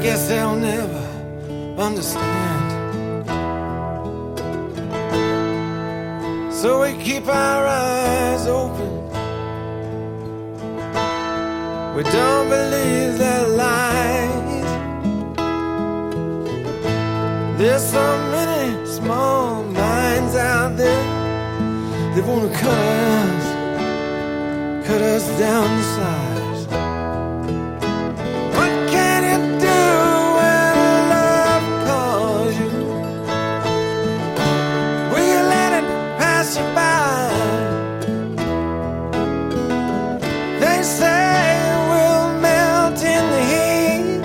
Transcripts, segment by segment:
guess they'll never understand. So we keep our eyes open. We don't believe their lies. There's so many small minds out there that wanna cut us down to size. What can you do when love calls you? Will you let it pass you by? They say we'll melt in the heat.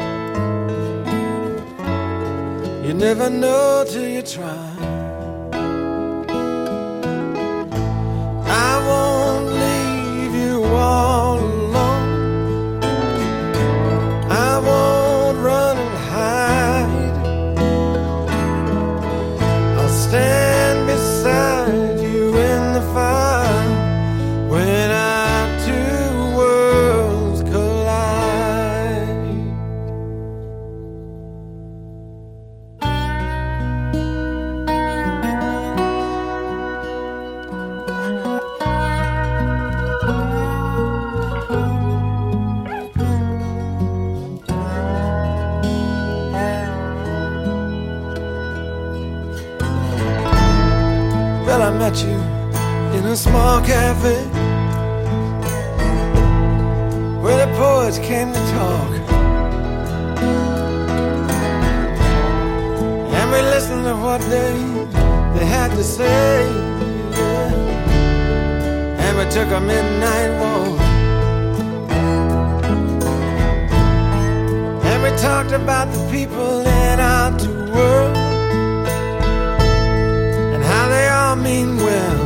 You never know till you try. I won't leave you all alone. I won't run and hide. I'll stand beside you in the fire when our two worlds collide. Well, I met you in a small cafe where the poets came to talk, and we listened to what they had to say, yeah. And we took a midnight walk, and we talked about the people in our two worlds, they all mean well.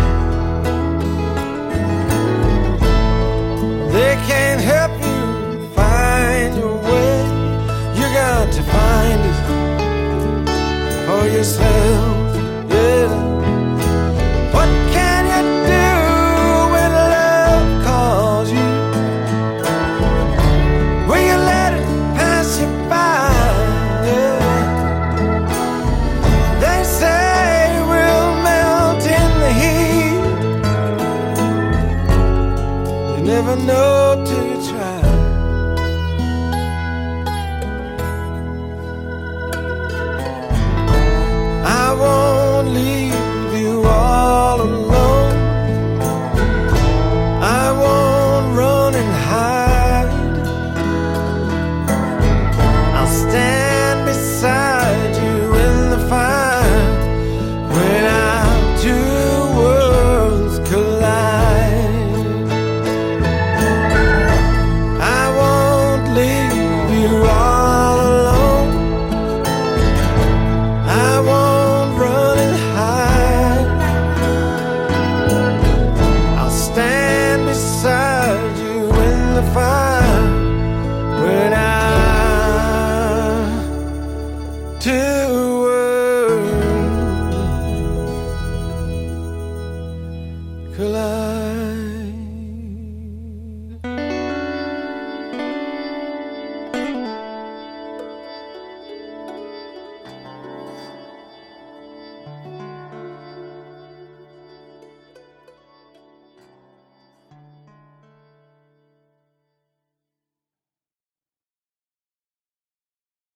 They can't help you find your way. You got to find it for yourself, yeah. What can you do when love calls you? Will you let it pass you by? Yeah. They say never know till you try. I won't leave you all alone. I won't run and hide. I'll stand beside you in the fire when our two worlds collide. Leave you all alone. I won't run and hide. I'll stand beside you in the fire when our two worlds collide.